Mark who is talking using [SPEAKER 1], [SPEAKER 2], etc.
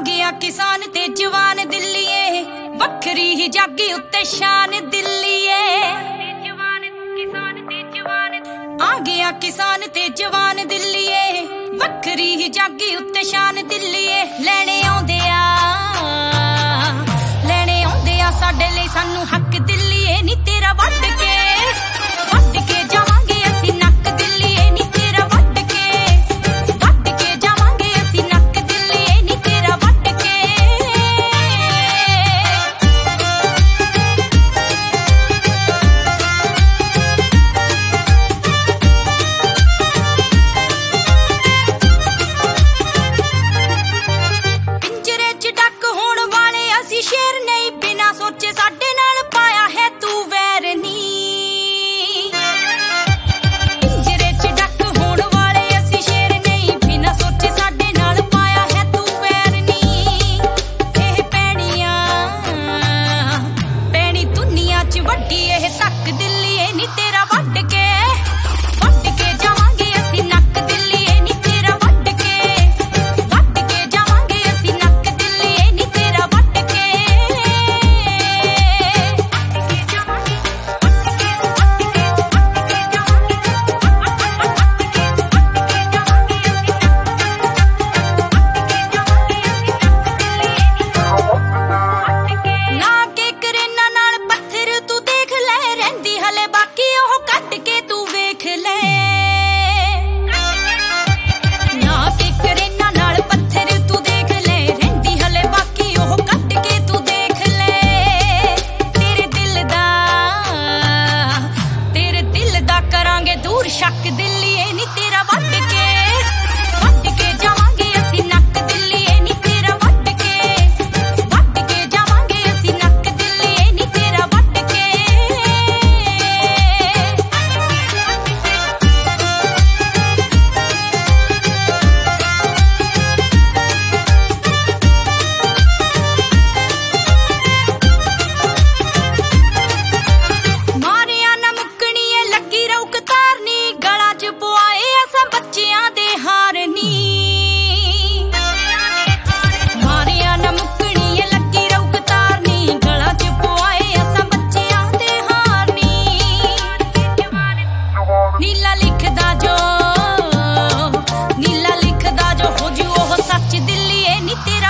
[SPEAKER 1] गया किसान ते जवान दिल्लीए, वखरी ही जागी उत्ते शान दिल्लीए। आ गया किसान ते जवान दिल्लीए, वखरी ही जागी उत्ते शान दिल्लीए। लेने आउंदे आ साडे लई सानू हक दिल्लीए, नी तेरा वड के जावांगे असीं नक दिल्लीए, नी तेरा वड के जावांगे असीं नक दिल्लीए, नी तेरा वड के। पिंजरे च डक होण वाले असीं शेर नहीं, बिना सोचे साडे नाल पाया है तू वैर नी। पिंजरे च डक होण वाले असीं शेर नहीं, बिना सोचे साडे नाल पाया है तू वैर नी। एह पैणी दुनिया च वड्डी एह तक दिल्लीए, नी तेरा वड के जावांगे असीं नक दिल्लीए, नी तेरा वड के जावांगे असीं नक दिल्लीए, नी तेरा वड के। ला के करेना नाल पत्थर तू देख ले, रहिंदी हले बाकी ओह कट के तू वेख ले। ला के करेना नाल पत्थर तू देख ले, रहिंदी हले बाकी ओह कट के तू देख ले। तेरे दिल दा करांगे दूर शक दिल्लीए, नी तेरा वड के जावांगे असीं नक दिल्लीए, नी तेरा वड के जावांगे असीं नक दिल्लीए, नी तेरा वड के। मारिया ना मुकणीए लगी रहू कतारनी, गला च पवाए असां बच्चियां दे हारनी। मारिया ना मुकणीए लगी रहू कतारनी, गला च पवाए असां बच्चियां दे हारनी। नीला लिखदा जो हो जू ओह सच दिल्लीए, नी तेरा